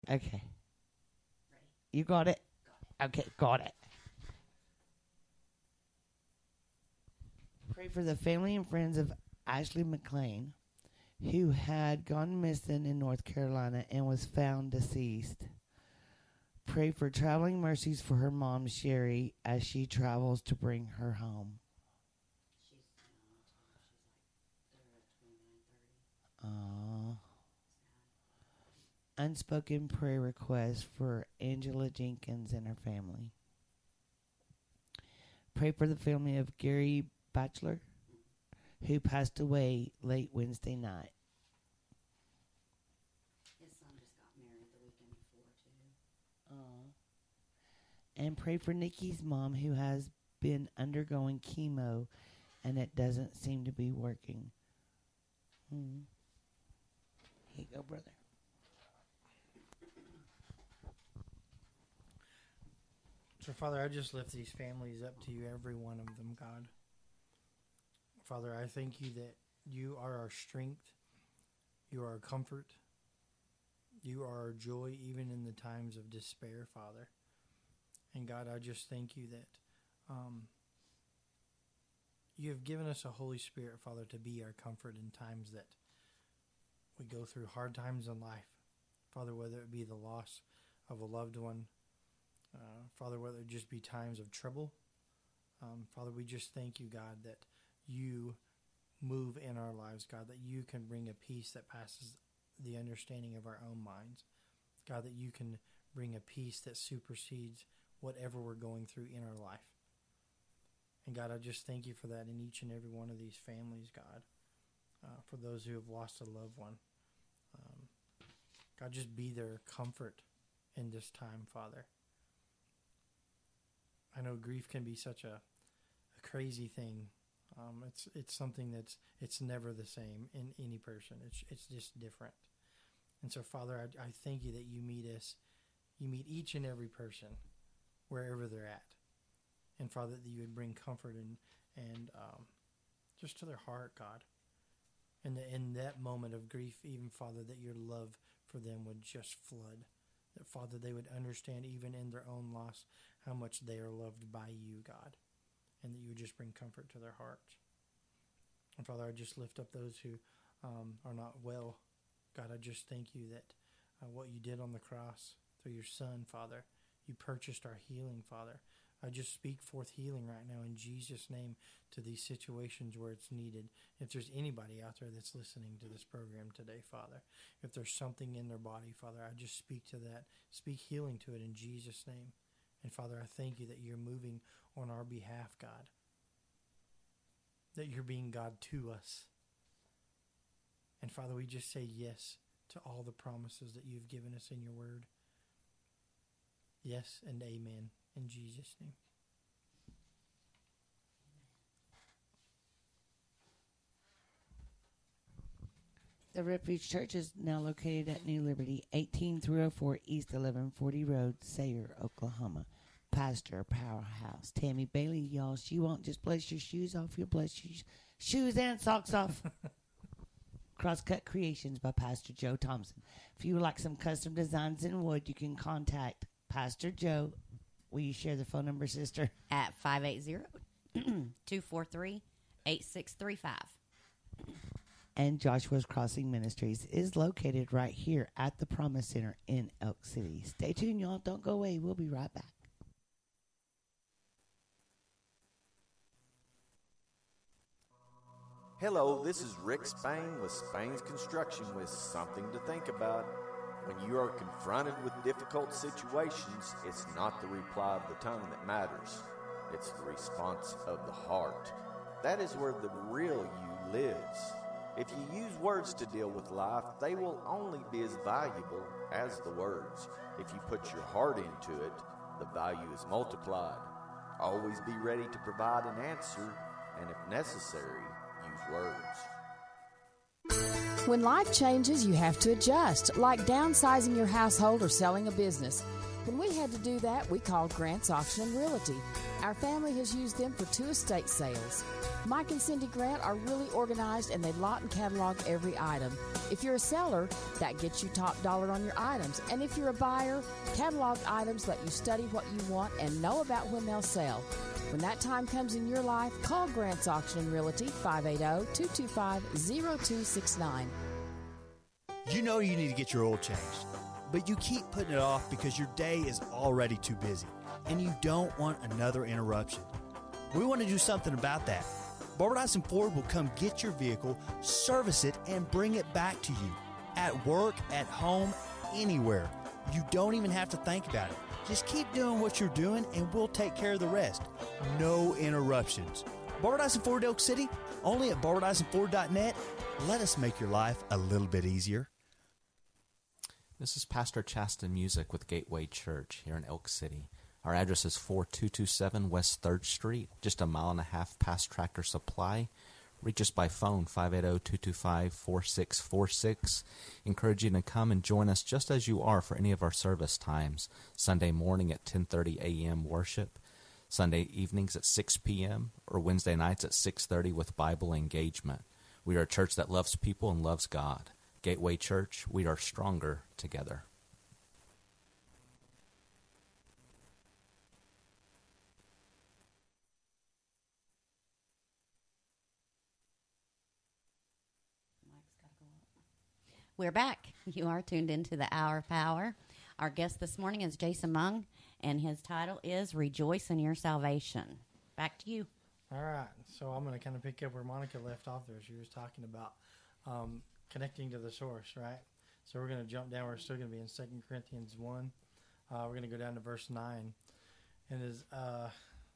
Okay. You got it? Okay, got it. Pray for the family and friends of Ashley McLean, who had gone missing in North Carolina and was found deceased. Pray for traveling mercies for her mom, Sherry, as she travels to bring her home. Unspoken prayer request for Angela Jenkins and her family. Pray for the family of Gary Batchelor, who passed away late Wednesday night. His son just got married the weekend before, too. And pray for Nikki's mom, who has been undergoing chemo and it doesn't seem to be working. Here you go, brother. So, Father, I just lift these families up to you, every one of them, God. Father, I thank you that you are our strength, you are our comfort, you are our joy, even in the times of despair, Father. And God, I just thank you that you have given us a Holy Spirit, Father, to be our comfort in times that we go through hard times in life. Father, whether it be the loss of a loved one, Father, whether it just be times of trouble. Father, we just thank you, God, that you move in our lives, God, that you can bring a peace that passes the understanding of our own minds. God, that you can bring a peace that supersedes whatever we're going through in our life. And God, I just thank you for that in each and every one of these families, God, for those who have lost a loved one. God, just be their comfort in this time, Father. I know grief can be such a crazy thing. It's something it's never the same in any person. It's just different. And so, Father, I thank you that you meet us. You meet each and every person wherever they're at. And, Father, that you would bring comfort and just to their heart, God. And in that moment of grief, even, Father, that your love for them would just flood. That, Father, they would understand even in their own loss how much they are loved by you, God. And that you would just bring comfort to their hearts. And, Father, I just lift up those who are not well. God, I just thank you that what you did on the cross through your Son, Father, you purchased our healing, Father. I just speak forth healing right now in Jesus' name to these situations where it's needed. If there's anybody out there that's listening to this program today, Father, if there's something in their body, Father, I just speak to that. Speak healing to it in Jesus' name. And, Father, I thank you that you're moving on our behalf, God. That you're being God to us. And, Father, we just say yes to all the promises that you've given us in your word. Yes and amen. In Jesus' name. The Refuge Church is now located at New Liberty, 18304 East 1140 Road, Sayre, Oklahoma. Pastor Powerhouse Tammy Bailey, y'all. She won't just bless your shoes off. You'll bless your shoes and socks off. Crosscut Creations by Pastor Joe Thompson. If you would like some custom designs in wood, you can contact Pastor Joe. Will you share the phone number, sister? At 580-243-8635. And Joshua's Crossing Ministries is located right here at the Promise Center in Elk City. Stay tuned, y'all. Don't go away. We'll be right back. Hello, this is Rick Spain with Spain's Construction with something to think about. When you are confronted with difficult situations, it's not the reply of the tongue that matters. It's the response of the heart. That is where the real you lives. If you use words to deal with life, they will only be as valuable as the words. If you put your heart into it, the value is multiplied. Always be ready to provide an answer, and if necessary, use words. When life changes, you have to adjust, like downsizing your household or selling a business. When we had to do that, we called Grant's Auction and Realty. Our family has used them for 2 estate sales. Mike and Cindy Grant are really organized, and they lot and catalog every item. If you're a seller, that gets you top dollar on your items. And if you're a buyer, catalog items let you study what you want and know about when they'll sell. When that time comes in your life, call Grant's Auction and Realty, 580-225-0269. You know you need to get your oil changed, but you keep putting it off because your day is already too busy, and you don't want another interruption. We want to do something about that. Barbara Dyson Ford will come get your vehicle, service it, and bring it back to you. At work, at home, anywhere. You don't even have to think about it. Just keep doing what you're doing, and we'll take care of the rest. No interruptions. Barbara Dyson Ford Elk City, only at barbadysonford.net. Let us make your life a little bit easier. This is Pastor Chasten Music with Gateway Church here in Elk City. Our address is 4227 West 3rd Street, just a mile and a half past Tractor Supply. Reach us by phone, 580-225-4646. Encourage you to come and join us just as you are for any of our service times. Sunday morning at 10:30 a.m. worship, Sunday evenings at 6 p.m., or Wednesday nights at 6:30 with Bible engagement. We are a church that loves people and loves God. Gateway Church, we are stronger together. We're back. You are tuned into the Hour of Power. Our guest this morning is Jason Mung, and his title is Rejoice in Your Salvation. Back to you. All right. So I'm going to kind of pick up where Monica left off there. She was talking about connecting to the source, right? So we're going to jump down. We're still going to be in 2 Corinthians 1. We're going to go down to verse 9. And now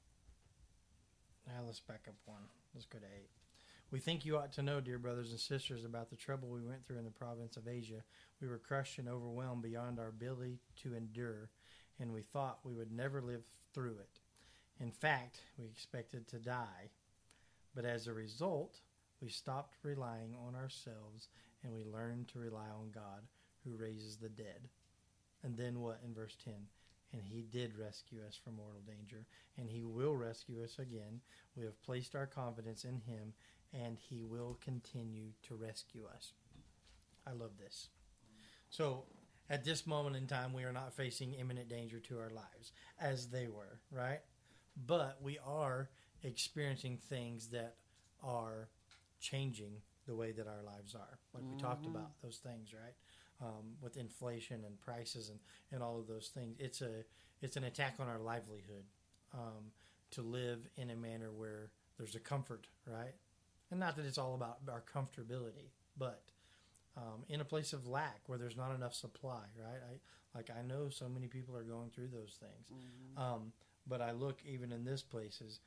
let's back up one. Let's go to 8. We think you ought to know, dear brothers and sisters, about the trouble we went through in the province of Asia. We were crushed and overwhelmed beyond our ability to endure, and we thought we would never live through it. In fact, we expected to die. But as a result, we stopped relying on ourselves, and we learned to rely on God, who raises the dead. And then what in verse 10? And he did rescue us from mortal danger, and he will rescue us again. We have placed our confidence in him, and he will continue to rescue us. I love this. So at this moment in time, we are not facing imminent danger to our lives, as they were, right? But we are experiencing things that are changing the way that our lives are. Like we talked about those things, right? With inflation and prices and all of those things. It's an attack on our livelihood to live in a manner where there's a comfort, right? And not that it's all about our comfortability, but in a place of lack where there's not enough supply, right? I know so many people are going through those things. But I look even in this place is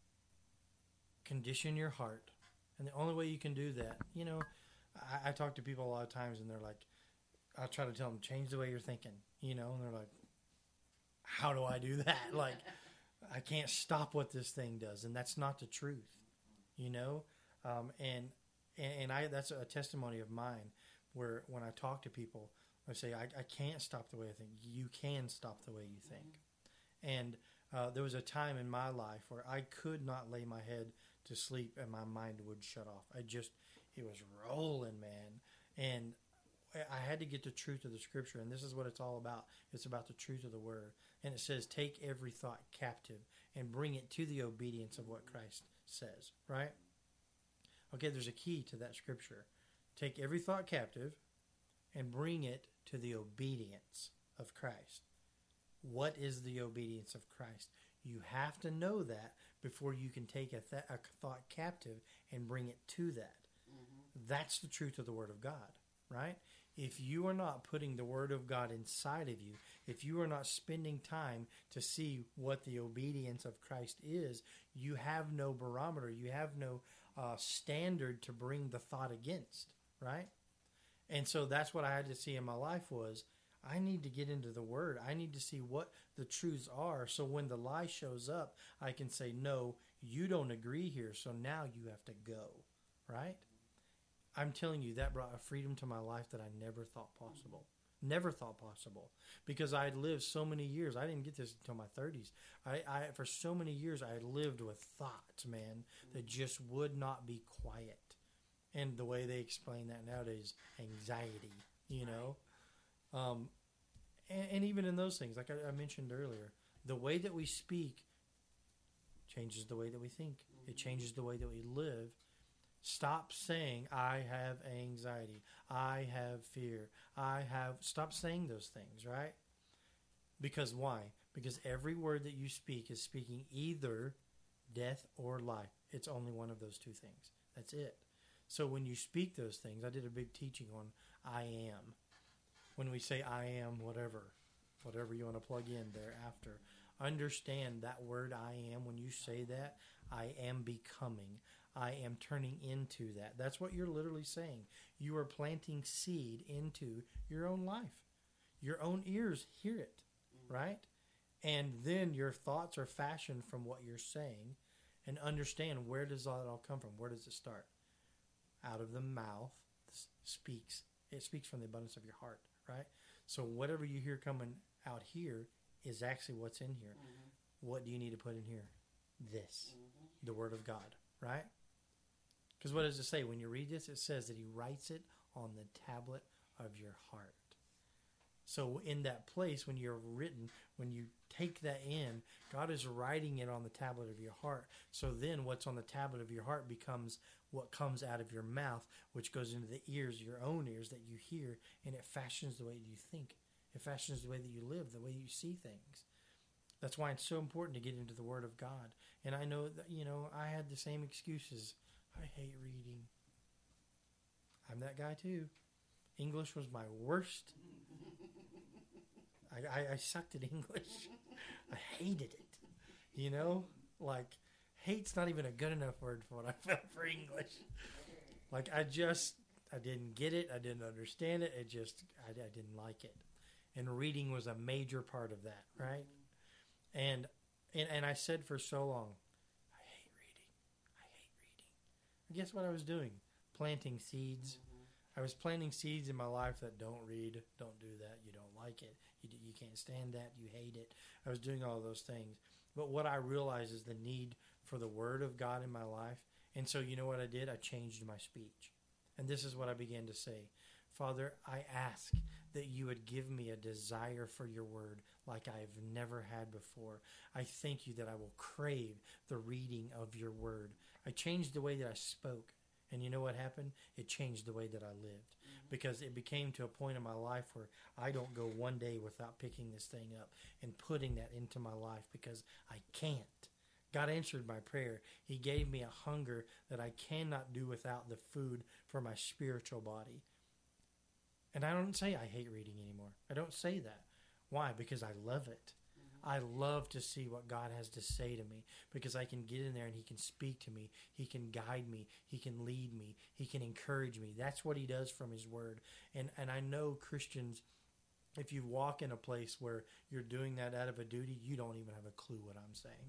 condition your heart. And the only way you can do that, I talk to people a lot of times and they're like, I'll try to tell them, change the way you're thinking, and they're like, how do I do that? Like, I can't stop what this thing does. And that's not the truth, and that's a testimony of mine where when I talk to people, I say, I can't stop the way I think. You can stop the way you think. And there was a time in my life where I could not lay my head to sleep and my mind would shut off. It was rolling, man. And I had to get the truth of the scripture, and this is what it's all about. It's about the truth of the word. And it says, take every thought captive and bring it to the obedience of what Christ says, right? Okay, there's a key to that scripture. Take every thought captive and bring it to the obedience of Christ. What is the obedience of Christ? You have to know that before you can take a thought captive and bring it to that. That's the truth of the Word of God, right? If you are not putting the Word of God inside of you, if you are not spending time to see what the obedience of Christ is, you have no barometer. You have no standard to bring the thought against, right? And so that's what I had to see in my life was I need to get into the Word. I need to see what the truths are so when the lie shows up, I can say, no, you don't agree here, so now you have to go, right? I'm telling you, that brought a freedom to my life that I never thought possible. Never thought possible, because I had lived so many years. I didn't get this until my 30s. I for so many years I had lived with thoughts, man, that just would not be quiet. And the way they explain that nowadays, anxiety, you know. And even in those things, like I mentioned earlier, the way that we speak changes the way that we think. It changes the way that we live. Stop saying, I have anxiety. I have fear. Stop saying those things, right? Because why? Because every word that you speak is speaking either death or life. It's only one of those two things. That's it. So when you speak those things, I did a big teaching on I am. When we say I am whatever you want to plug in there after, understand that word I am. When you say that, I am becoming. I am turning into that. That's what you're literally saying. You are planting seed into your own life. Your own ears hear it, right? And then your thoughts are fashioned from what you're saying. And understand, where does that all come from? Where does it start? Out of the mouth speaks. It speaks from the abundance of your heart, right? So whatever you hear coming out here is actually what's in here. What do you need to put in here? This, the Word of God, right? Because what does it say? When you read this, it says that he writes it on the tablet of your heart. So in that place, when you're written, when you take that in, God is writing it on the tablet of your heart. So then what's on the tablet of your heart becomes what comes out of your mouth, which goes into the ears, your own ears that you hear, and it fashions the way that you think. It fashions the way that you live, the way you see things. That's why it's so important to get into the Word of God. And I know that, I had the same excuses. I hate reading. I'm that guy too. English was my worst. I sucked at English. I hated it. Like, hate's not even a good enough word for what I felt for English. Like, I didn't get it. I didn't understand it. I didn't like it. And reading was a major part of that, right? And I said for so long, I hate reading. And guess what I was doing? Planting seeds. I was planting seeds in my life that don't read, don't do that, you don't like it, you can't stand that, you hate it. I was doing all those things. But what I realized is the need for the Word of God in my life. And so you know what I did? I changed my speech. And this is what I began to say. Father, I ask that you would give me a desire for your word like I've never had before. I thank you that I will crave the reading of your word. I changed the way that I spoke. And you know what happened? It changed the way that I lived. Because it became to a point in my life where I don't go one day without picking this thing up and putting that into my life, because I can't. God answered my prayer. He gave me a hunger that I cannot do without the food for my spiritual body. And I don't say I hate reading anymore. I don't say that. Why? Because I love it. I love to see what God has to say to me, because I can get in there and he can speak to me. He can guide me. He can lead me. He can encourage me. That's what he does from his word. And I know Christians, if you walk in a place where you're doing that out of a duty, you don't even have a clue what I'm saying.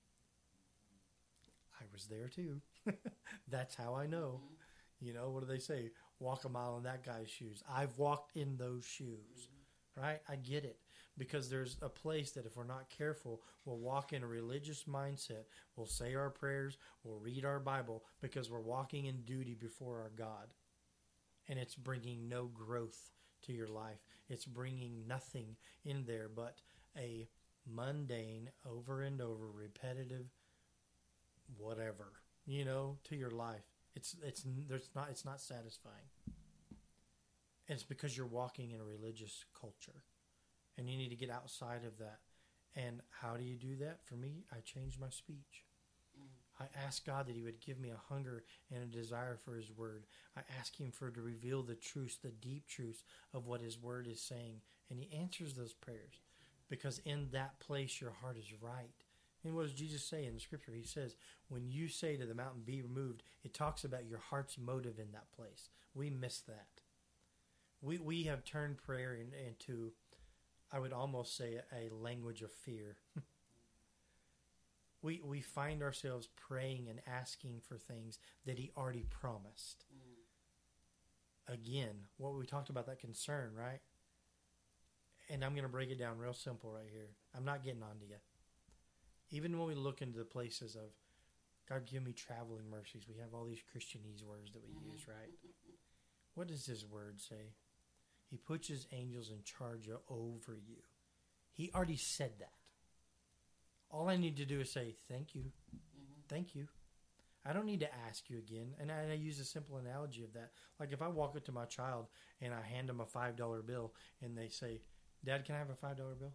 I was there too. That's how I know. What do they say? Walk a mile in that guy's shoes. I've walked in those shoes, right? I get it. Because there's a place that if we're not careful, we'll walk in a religious mindset. We'll say our prayers. We'll read our Bible because we're walking in duty before our God. And it's bringing no growth to your life. It's bringing nothing in there but a mundane, over and over, repetitive whatever, to your life. It's not satisfying. And it's because you're walking in a religious culture. And you need to get outside of that. And how do you do that? For me, I changed my speech. I ask God that he would give me a hunger and a desire for his word. I ask him to reveal the truths, the deep truths of what his word is saying. And he answers those prayers. Because in that place, your heart is right. And what does Jesus say in the scripture? He says, when you say to the mountain, be removed, it talks about your heart's motive in that place. We miss that. We have turned prayer into, I would almost say, a language of fear. We find ourselves praying and asking for things that he already promised. Again, what we talked about, that concern, right? And I'm going to break it down real simple right here. I'm not getting on to you. Even when we look into the places of, God, give me traveling mercies, we have all these Christianese words that we use, right? What does His word say? He puts His angels in charge over you. He already said that. All I need to do is say, thank you. Thank you. I don't need to ask you again. And I use a simple analogy of that. Like if I walk up to my child and I hand them a $5 bill and they say, Dad, can I have a $5 bill?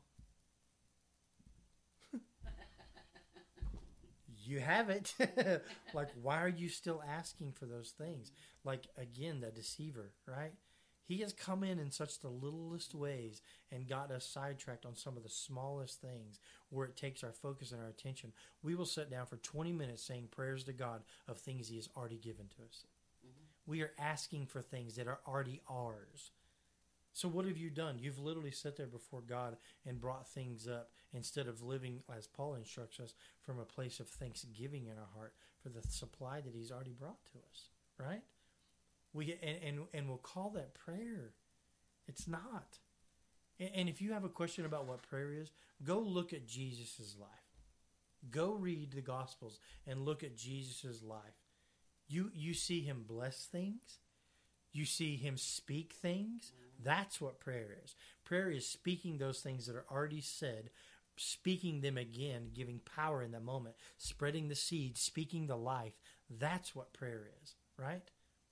You have it. Like, why are you still asking for those things? Like, again, the deceiver, right? He has come in such the littlest ways and got us sidetracked on some of the smallest things where it takes our focus and our attention. We will sit down for 20 minutes saying prayers to God of things He has already given to us. We are asking for things that are already ours. So what have you done? You've literally sat there before God and brought things up instead of living, as Paul instructs us, from a place of thanksgiving in our heart for the supply that He's already brought to us, right? And we'll call that prayer. It's not. And if you have a question about what prayer is, go look at Jesus' life. Go read the Gospels and look at Jesus' life. You see Him bless things. You see Him speak things. That's what prayer is. Prayer is speaking those things that are already said, speaking them again, giving power in that moment, spreading the seed, speaking the life. That's what prayer is, right?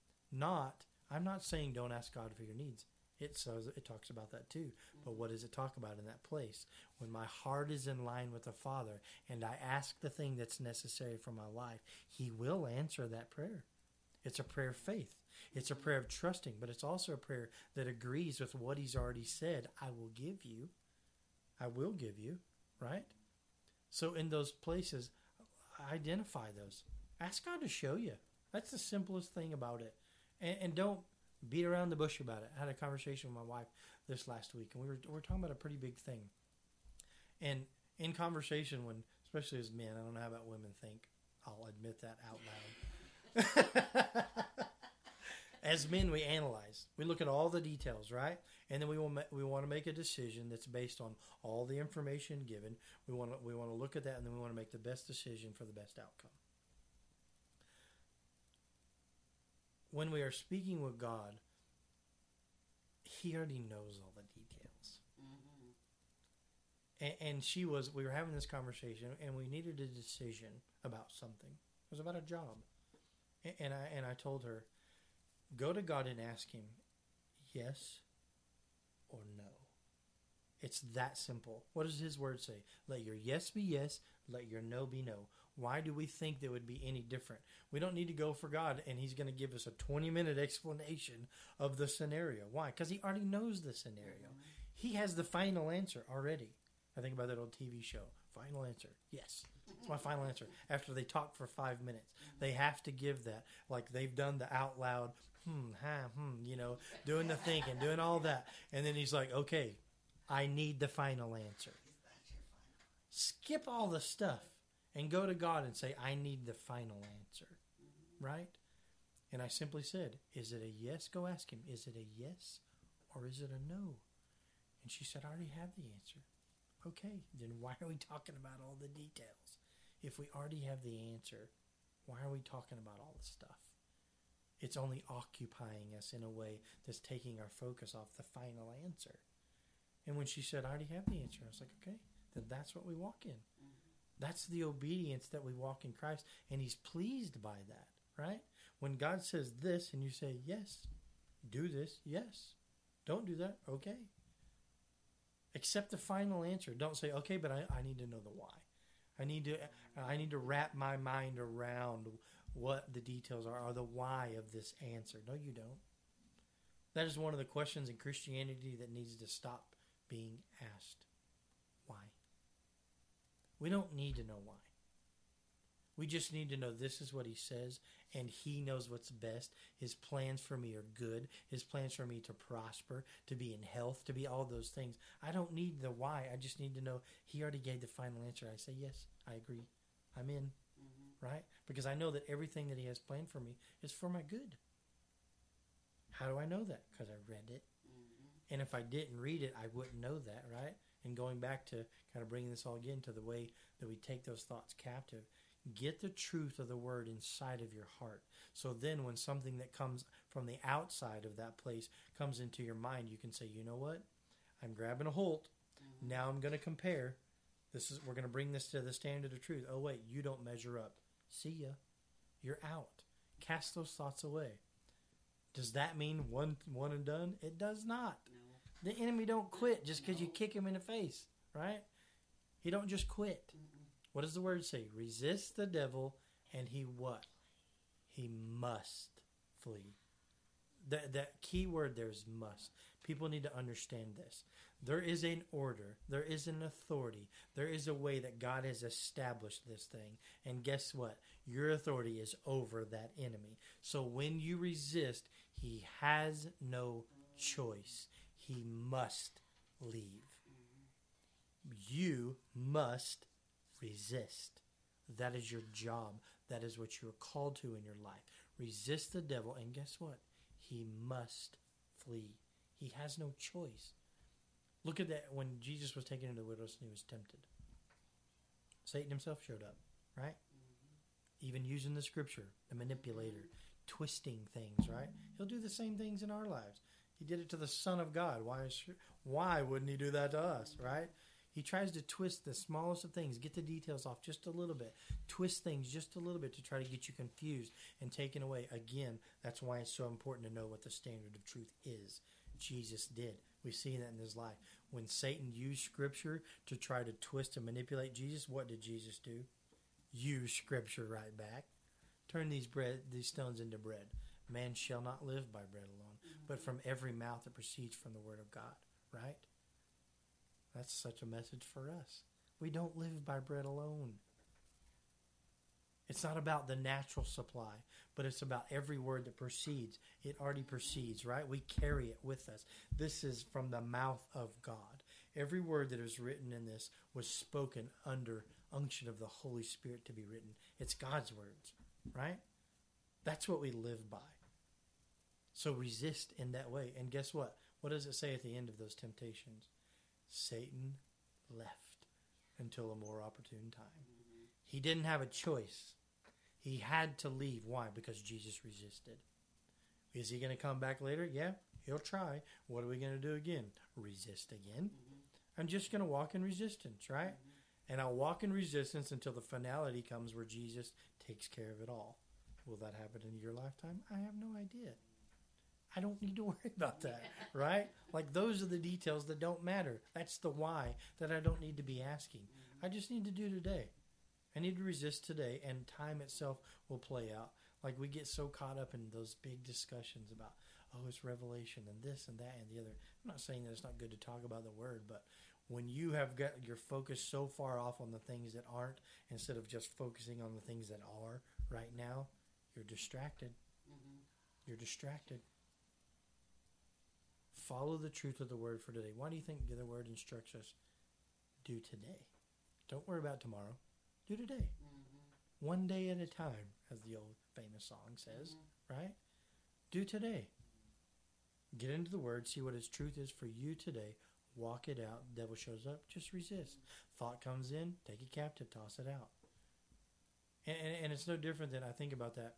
I'm not saying don't ask God for your needs. It talks about that too. But what does it talk about in that place? When my heart is in line with the Father and I ask the thing that's necessary for my life, He will answer that prayer. It's a prayer of faith. It's a prayer of trusting, but it's also a prayer that agrees with what He's already said. I will give you. I will give you, right? So in those places, identify those. Ask God to show you. That's the simplest thing about it. And don't beat around the bush about it. I had a conversation with my wife this last week, and we were talking about a pretty big thing. And in conversation, when especially as men, I don't know how about women think. I'll admit that out loud. As men, we analyze. We look at all the details, right? And then we want to make a decision that's based on all the information given. We want to look at that, and then we want to make the best decision for the best outcome. When we are speaking with God, He already knows all the details. And we were having this conversation, and we needed a decision about something. It was about a job. And I told her, go to God and ask Him, yes or no. It's that simple. What does His word say? Let your yes be yes, let your no be no. Why do we think there would be any different? We don't need to go for God and He's going to give us a 20-minute explanation of the scenario. Why? Because He already knows the scenario. He has the final answer already. I think about that old TV show, Final Answer. Yes, it's my final answer. After they talk for 5 minutes, they have to give that. Like they've done the out loud, doing the thinking, doing all that. And then He's like, okay, I need the final answer. Skip all the stuff and go to God and say, I need the final answer. Right? And I simply said, is it a yes? Go ask Him. Is it a yes or is it a no? And she said, I already have the answer. Okay, then why are we talking about all the details? If we already have the answer, why are we talking about all the stuff? It's only occupying us in a way that's taking our focus off the final answer. And when she said, I already have the answer, I was like, okay, then that's what we walk in. That's the obedience that we walk in Christ, and He's pleased by that, right? When God says this and you say, yes, do this, yes. Don't do that, okay. Accept the final answer. Don't say, okay, but I need to know the why. I need to wrap my mind around what the details are or the why of this answer. No, you don't. That is one of the questions in Christianity that needs to stop being asked. Why? We don't need to know why. We just need to know this is what He says, and He knows what's best. His plans for me are good. His plans for me to prosper, to be in health, to be all those things. I don't need the why. I just need to know He already gave the final answer. I say, yes, I agree. I'm in, right? Because I know that everything that He has planned for me is for my good. How do I know that? Because I read it. And if I didn't read it, I wouldn't know that, right? And going back to kind of bringing this all again to the way that we take those thoughts captive, get the truth of the word inside of your heart. So then when something that comes from the outside of that place comes into your mind, you can say, you know what? I'm grabbing a hold. Now I'm going to compare. We're going to bring this to the standard of truth. Oh, wait, you don't measure up. See ya. You're out. Cast those thoughts away. Does that mean one and done? It does not. No. The enemy don't quit just because you kick him in the face, right? He don't just quit. What does the word say? Resist the devil, and he what? He must flee. That key word there is must. People need to understand this. There is an order. There is an authority. There is a way that God has established this thing. And guess what? Your authority is over that enemy. So when you resist, he has no choice. He must leave. You must resist. That is your job. That is what you're called to in your life. Resist the devil, and guess what? He must flee. He has no choice. Look at that. When Jesus was taken into the wilderness and he was tempted, Satan himself showed up, right? Even using the scripture, the manipulator, twisting things, right? He'll do the same things in our lives. He did it to the Son of God. Why wouldn't he do that to us, right? He tries to twist the smallest of things, get the details off just a little bit, twist things just a little bit to try to get you confused and taken away. Again, that's why it's so important to know what the standard of truth is. Jesus did. We've seen that in his life. When Satan used scripture to try to twist and manipulate Jesus, what did Jesus do? Use scripture right back. Turn these stones into bread. Man shall not live by bread alone, but from every mouth that proceeds from the word of God, right? That's such a message for us. We don't live by bread alone. It's not about the natural supply, but it's about every word that proceeds. It already proceeds, right? We carry it with us. This is from the mouth of God. Every word that is written in this was spoken under unction of the Holy Spirit to be written. It's God's words, right? That's what we live by. So resist in that way. And guess what? What does it say at the end of those temptations? Satan left until a more opportune time. He didn't have a choice. He had to leave. Why? Because Jesus resisted. Is he going to come back later? Yeah, he'll try. What are we going to do again? Resist again. I'm just going to walk in resistance, right? And I'll walk in resistance until the finality comes where Jesus takes care of it all. Will that happen in your lifetime? I have no idea. I don't need to worry about that, right? Like those are the details that don't matter. That's the why that I don't need to be asking. I just need to do today. I need to resist today, and time itself will play out. Like we get so caught up in those big discussions about, oh, it's revelation and this and that and the other. I'm not saying that it's not good to talk about the word, but when you have got your focus so far off on the things that aren't, instead of just focusing on the things that are right now, you're distracted. You're distracted. Follow the truth of the word for today. Why do you think the word instructs us? Do today. Don't worry about tomorrow. Do today. One day at a time, as the old famous song says, right? Do today. Get into the word, see what its truth is for you today. Walk it out. The devil shows up, just resist. Thought comes in, take it captive, toss it out. And it's no different than I think about that.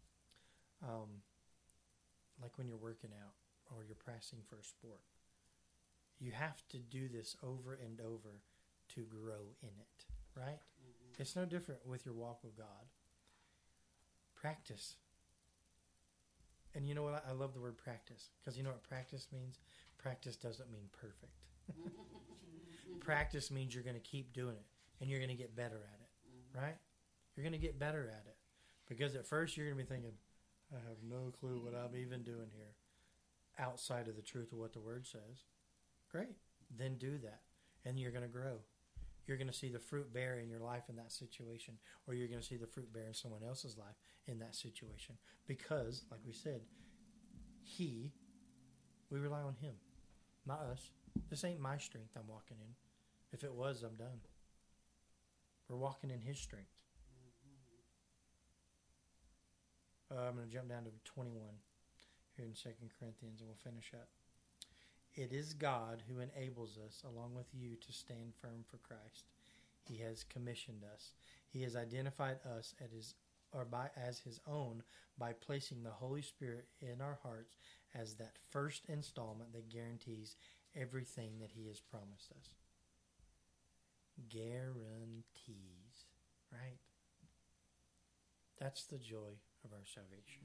Like when you're working out or you're practicing for a sport. You have to do this over and over to grow in it, right? It's no different with your walk with God. Practice. And you know what? I love the word practice. Because you know what practice means? Practice doesn't mean perfect. Practice means you're going to keep doing it. And you're going to get better at it. Right? You're going to get better at it. Because at first you're going to be thinking, I have no clue what I'm even doing here. Outside of the truth of what the word says. Great. Then do that. And you're going to grow. You're going to see the fruit bear in your life in that situation. Or you're going to see the fruit bear in someone else's life in that situation. Because, like we said, we rely on him. Not us. This ain't my strength I'm walking in. If it was, I'm done. We're walking in his strength. I'm going to jump down to 21 here in 2 Corinthians and we'll finish up. It is God who enables us, along with you, to stand firm for Christ. He has commissioned us. He has identified us as his own by placing the Holy Spirit in our hearts as that first installment that guarantees everything that he has promised us. Guarantees, right? That's the joy of our salvation.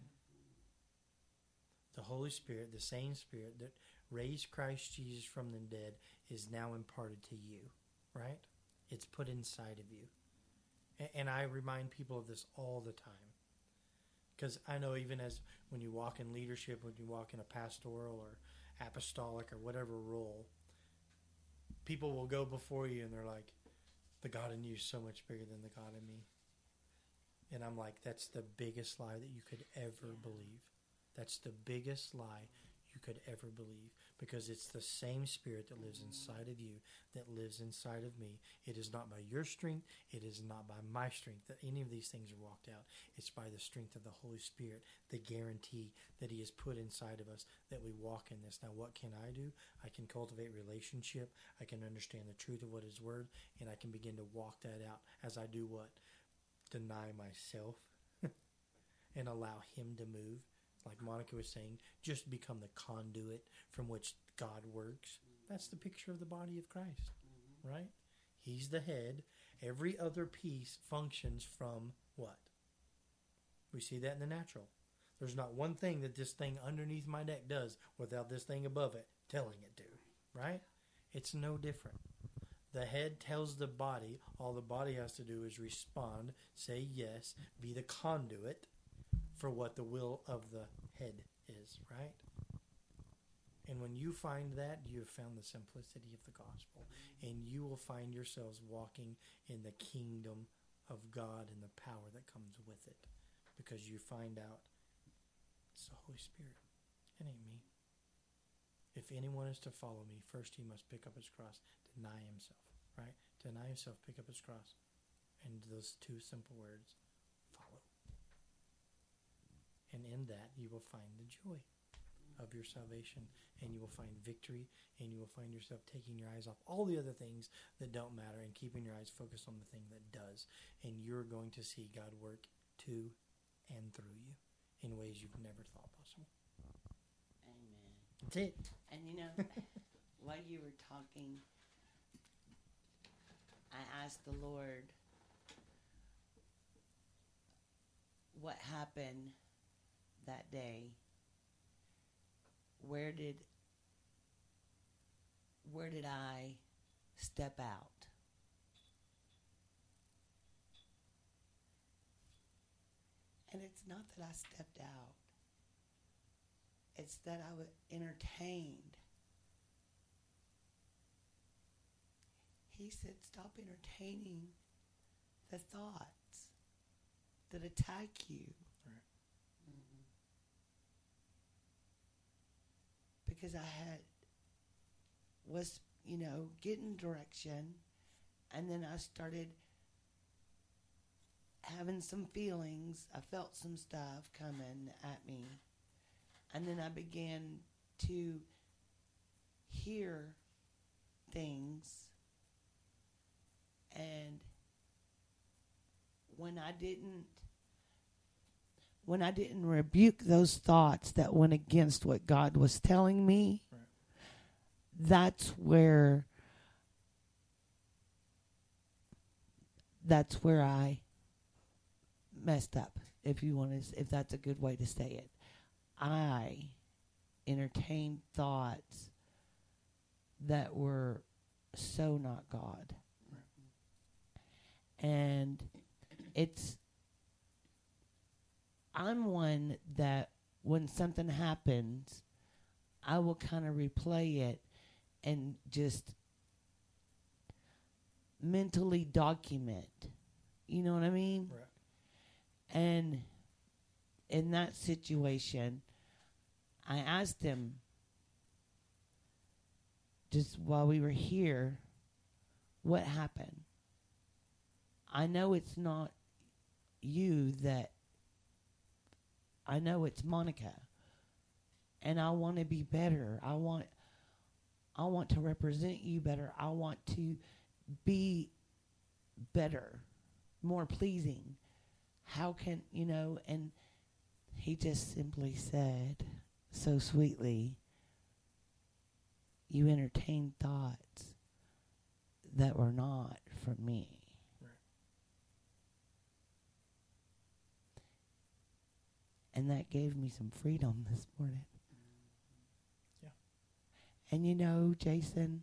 The Holy Spirit, the same Spirit that raised Christ Jesus from the dead, is now imparted to you, right? It's put inside of you. And I remind people of this all the time. Because I know even as when you walk in leadership, when you walk in a pastoral or apostolic or whatever role, people will go before you and they're like, the God in you is so much bigger than the God in me. And I'm like, that's the biggest lie that you could ever believe. That's the biggest lie you could ever believe, because it's the same Spirit that lives inside of you that lives inside of me. It is not by your strength. It is not by my strength that any of these things are walked out. It's by the strength of the Holy Spirit, the guarantee that he has put inside of us that we walk in this. Now, what can I do? I can cultivate relationship. I can understand the truth of what his word, and I can begin to walk that out as I do what? Deny myself and allow him to move. Like Monica was saying, just become the conduit from which God works. That's the picture of the body of Christ, right? He's the head. Every other piece functions from what? We see that in the natural. There's not one thing that this thing underneath my neck does without this thing above it telling it to, right? It's no different. The head tells the body. All the body has to do is respond, say yes, be the conduit for what the will of the head is, right? And when you find that, you have found the simplicity of the gospel. And you will find yourselves walking in the kingdom of God and the power that comes with it. Because you find out it's the Holy Spirit. It ain't me. If anyone is to follow me, first he must pick up his cross, deny himself, right? Deny himself, pick up his cross. And those two simple words, follow. And in that, you will find the joy of your salvation, and you will find victory, and you will find yourself taking your eyes off all the other things that don't matter and keeping your eyes focused on the thing that does. And you're going to see God work to and through you in ways you've never thought possible. Amen. That's it. And while you were talking, I asked the Lord what happened that day. Where did I step out? And it's not that I stepped out. It's that I was entertained. He said, stop entertaining the thoughts that attack you. Right. Because I was getting direction, and then I started having some feelings. I felt some stuff coming at me, and then I began to hear things, and when I didn't rebuke those thoughts that went against what God was telling me, right, that's where I messed up, if that's a good way to say it. I entertained thoughts that were so not God. right. And I'm one that when something happens, I will kind of replay it and just mentally document. You know what I mean? Right. And in that situation, I asked him, just while we were here, what happened? I know it's not you I know it's Monica, and I want to be better. I want I want to represent you better. I want to be better, more pleasing. How can, and he just simply said so sweetly, you entertain thoughts that were not from me. Right. And that gave me some freedom this morning. Yeah. And Jason,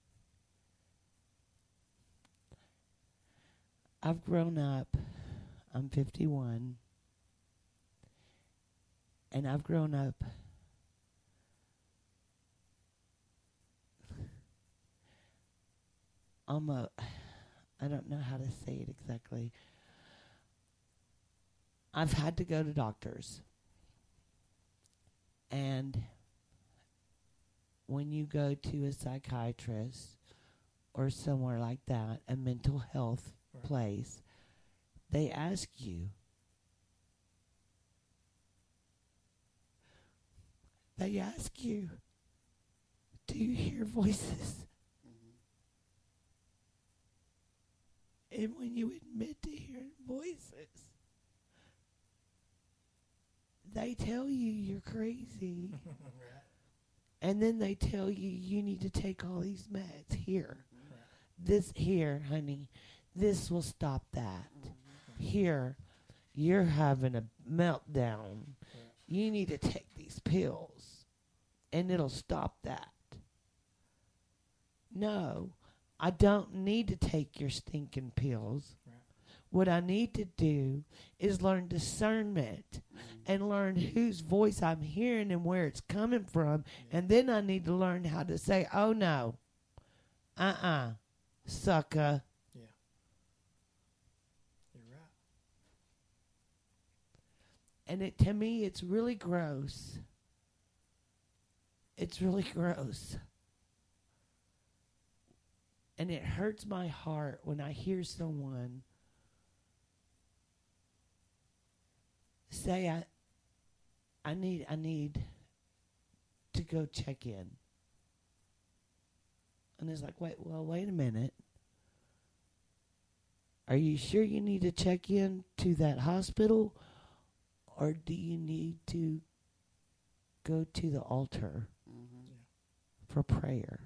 I've grown up. I'm 51. And I've grown up I don't know how to say it exactly. I've had to go to doctors. And when you go to a psychiatrist or somewhere like that, a mental health place, they ask you. They ask you, do you hear voices? And when you admit to hearing voices, they tell you you're crazy. And then they tell you you need to take all these meds here. This here, honey, this will stop that. Here, you're having a meltdown. You need to take these pills, and it'll stop that. No, I don't need to take your stinking pills. Right. What I need to do is learn discernment and learn whose voice I'm hearing and where it's coming from. Yeah. And then I need to learn how to say, oh, no, sucker. Yeah. You're right. And to me, it's really gross. It's really gross. And it hurts my heart when I hear someone say, I need to go check in. And it's like, wait a minute. Are you sure you need to check in to that hospital? Or do you need to go to the altar for prayer?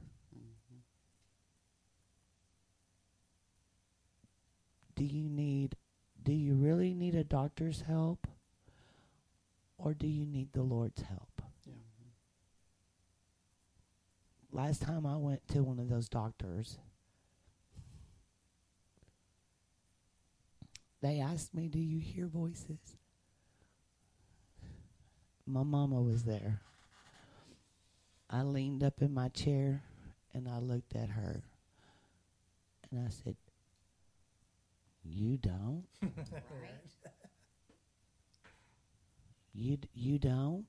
Do you really need a doctor's help? Or do you need the Lord's help? Yeah. Last time I went to one of those doctors, they asked me, do you hear voices? My mama was there. I leaned up in my chair and I looked at her and I said, you don't? Right. You don't?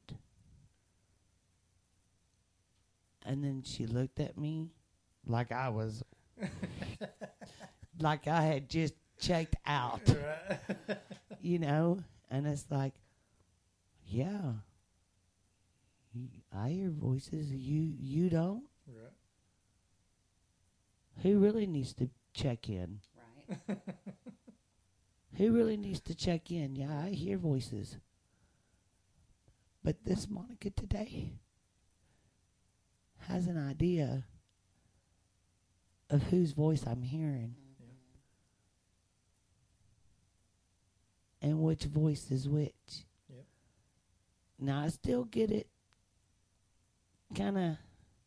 And then she looked at me like I was, like I had just checked out. And it's like, yeah, I hear voices. You don't? Right. Who really needs to check in? Right. Who really needs to check in? Yeah, I hear voices. But this Monica today has an idea of whose voice I'm hearing. Yeah. And which voice is which. Yep. Now, I still get it kind of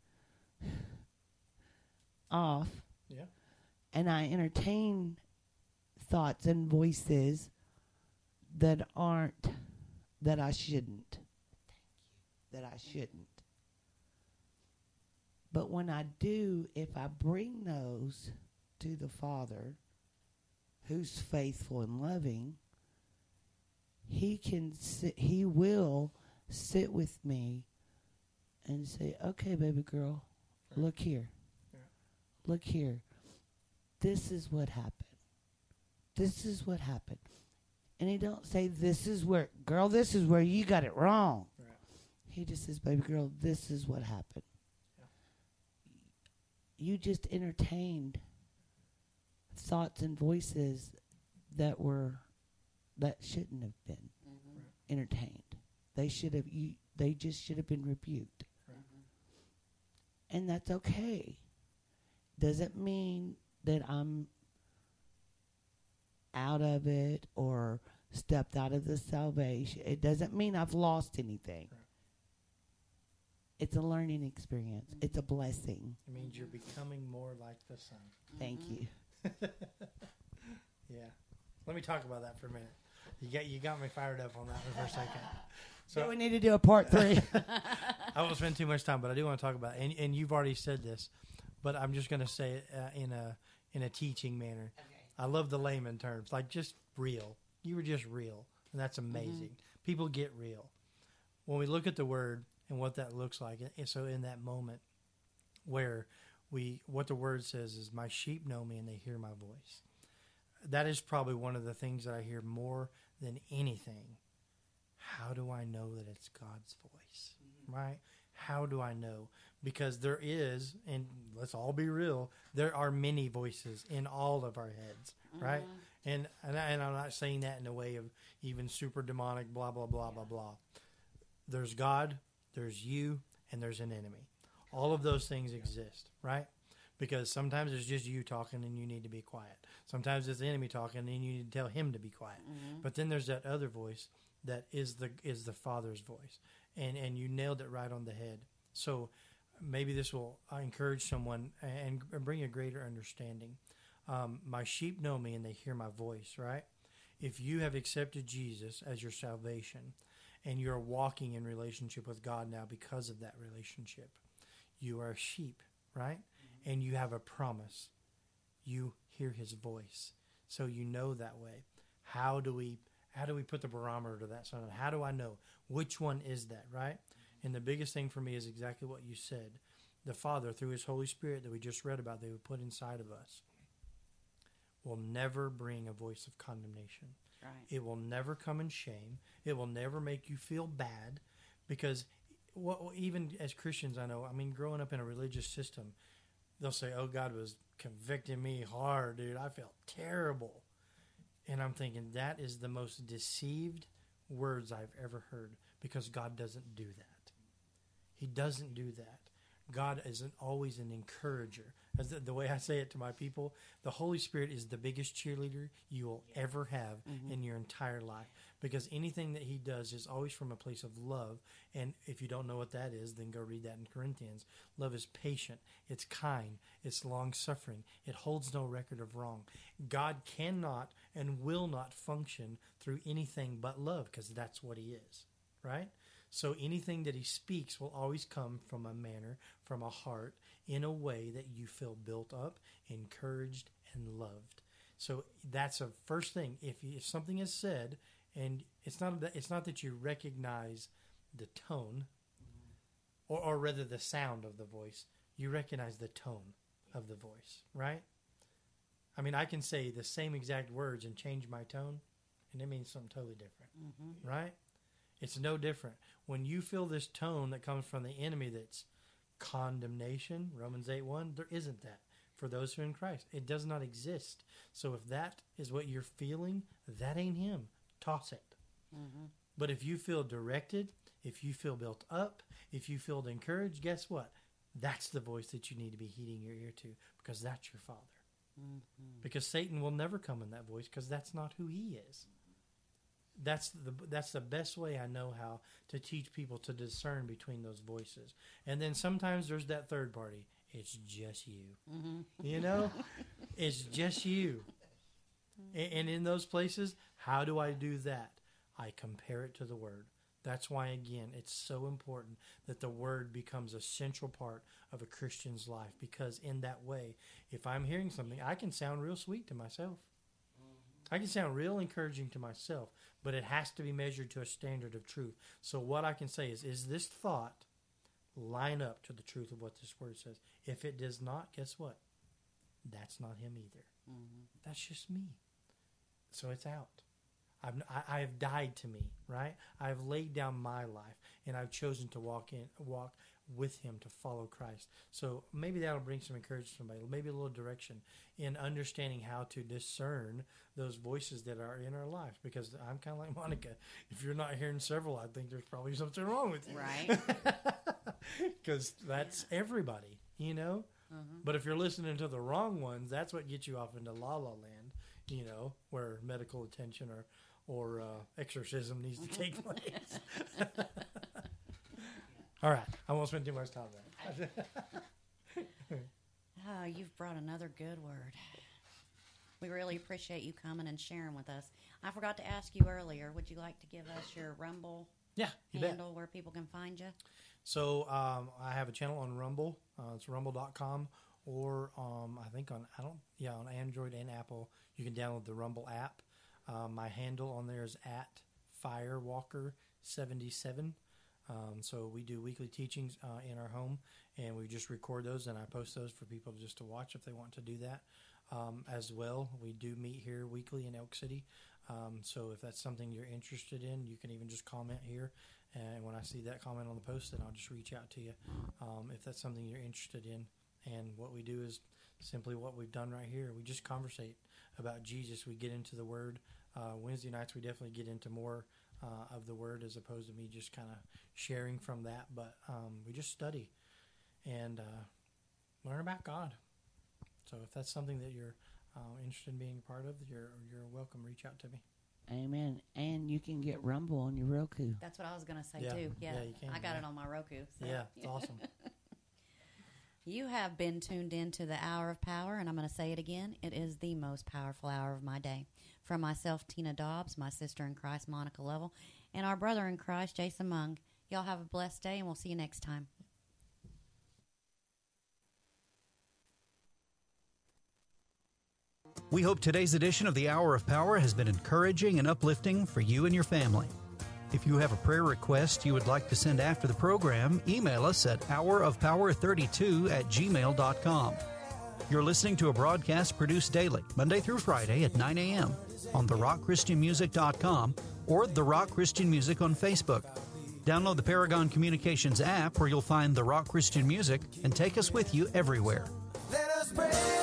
off. Yeah. And I entertain thoughts and voices that I shouldn't. That I shouldn't. But when I do, if I bring those to the Father, who's faithful and loving, He will sit with me and say, okay, baby girl, look here. Yeah. Look here. This is what happened. This is what happened. And he don't say, this is where you got it wrong. Right. He just says, baby girl, this is what happened. Yeah. you just entertained thoughts and voices that shouldn't have been entertained. They just should have been rebuked. And that's okay. Doesn't mean that I'm out of it or stepped out of the salvation. It doesn't mean I've lost anything. Right. It's a learning experience. It's a blessing. It means you're becoming more like the Son. Thank you. Yeah. Let me talk about that for a minute. You got me fired up on that one for a second. So we need to do a part 3. I won't spend too much time, but I do want to talk about it. And you've already said this, but I'm just going to say it in a teaching manner. Okay. I love the layman terms, like just real. You were just real, and that's amazing. People get real. When we look at the word and what that looks like, and so in that moment where what the word says is, my sheep know me and they hear my voice. That is probably one of the things that I hear more than anything. How do I know that it's God's voice, right? How do I know? Because there is, and let's all be real, there are many voices in all of our heads, right? And I'm not saying that in a way of even super demonic, blah, blah, blah, blah, blah. There's God, there's you, and there's an enemy. All of those things exist, right? Because sometimes it's just you talking and you need to be quiet. Sometimes it's the enemy talking and you need to tell him to be quiet. But then there's that other voice that is the Father's voice. And you nailed it right on the head. So maybe this will encourage someone and bring a greater understanding. My sheep know me and they hear my voice, right? If you have accepted Jesus as your salvation and you're walking in relationship with God now because of that relationship, you are a sheep, right? And you have a promise. You hear his voice. So you know that way. How do we put the barometer to that? So how do I know? Which one is that, right? And the biggest thing for me is exactly what you said. The Father, through his Holy Spirit that we just read about, they would put inside of us, will never bring a voice of condemnation. Right. It will never come in shame. It will never make you feel bad. Because even as Christians, I know, growing up in a religious system, they'll say, oh, God was convicting me hard, dude. I felt terrible. And I'm thinking, that is the most deceived words I've ever heard, because God doesn't do that. He doesn't do that. God isn't always an encourager. As the way I say it to my people, the Holy Spirit is the biggest cheerleader you will ever have in your entire life, because anything that he does is always from a place of love. And if you don't know what that is, then go read that in Corinthians. Love is patient, it's kind, it's long-suffering, it holds no record of wrong. God cannot and will not function through anything but love, because that's what he is, right? So anything that he speaks will always come from a manner, from a heart, in a way that you feel built up, encouraged, and loved. So that's a first thing. If something is said, and it's not that you recognize the tone, or rather the sound of the voice, you recognize the tone of the voice, right? I can say the same exact words and change my tone, and it means something totally different, right? It's no different. When you feel this tone that comes from the enemy that's condemnation, Romans 8:1, there isn't that for those who are in Christ. It does not exist. So if that is what you're feeling, that ain't him. Toss it. But if you feel directed, if you feel built up, if you feel encouraged, guess what? That's the voice that you need to be heeding your ear to, because that's your Father. Because Satan will never come in that voice, because that's not who he is. That's the best way I know how to teach people to discern between those voices. And then sometimes there's that third party. It's just you. You know? It's just you. And in those places, how do I do that? I compare it to the Word. That's why, again, it's so important that the Word becomes a central part of a Christian's life. Because in that way, if I'm hearing something, I can sound real sweet to myself. I can sound real encouraging to myself, but it has to be measured to a standard of truth. So what I can say is this thought line up to the truth of what this word says? If it does not, guess what? That's not him either. That's just me. So it's out. I have died to me, right? I've laid down my life, and I've chosen to walk with him, to follow Christ. So maybe that'll bring some encouragement to somebody, maybe a little direction in understanding how to discern those voices that are in our lives. Because I'm kind of like Monica. If you're not hearing several, I think there's probably something wrong with you. Right. Because that's everybody, you know? But if you're listening to the wrong ones, that's what gets you off into la-la land, you know, where medical attention or exorcism needs to take place. All right. I won't spend too much time on that. Oh, you've brought another good word. We really appreciate you coming and sharing with us. I forgot to ask you earlier, would you like to give us your Rumble Yeah, you handle bet. where people can find you? So I have a channel on Rumble. It's rumble.com, or I think on Android and Apple, you can download the Rumble app. My handle on there is @Firewalker77. So we do weekly teachings in our home, and we just record those, and I post those for people just to watch if they want to do that. As well, we do meet here weekly in Elk City. So if that's something you're interested in, you can even just comment here. And when I see that comment on the post, then I'll just reach out to you if that's something you're interested in. And what we do is simply what we've done right here. We just conversate about Jesus. We get into the Word. Wednesday nights, we definitely get into more of the Word as opposed to me just kind of sharing from that. But we just study and learn about God. So if that's something that you're interested in being a part of, you're welcome. Reach out to me. Amen. And you can get Rumble on your Roku. That's what I was going to say, Yeah. too. Yeah, you can, I got yeah. it on my Roku. So. Yeah, it's awesome. You have been tuned in to the Hour of Power, and I'm going to say it again. It is the most powerful hour of my day. From myself, Tina Dobbs, my sister in Christ, Monica Lovell, and our brother in Christ, Jason Mung. Y'all have a blessed day, and we'll see you next time. We hope today's edition of the Hour of Power has been encouraging and uplifting for you and your family. If you have a prayer request you would like to send after the program, email us at hourofpower32@gmail.com. You're listening to a broadcast produced daily, Monday through Friday at 9 a.m. on therockchristianmusic.com or The Rock Christian Music on Facebook. Download the Paragon Communications app where you'll find The Rock Christian Music and take us with you everywhere. Let us pray.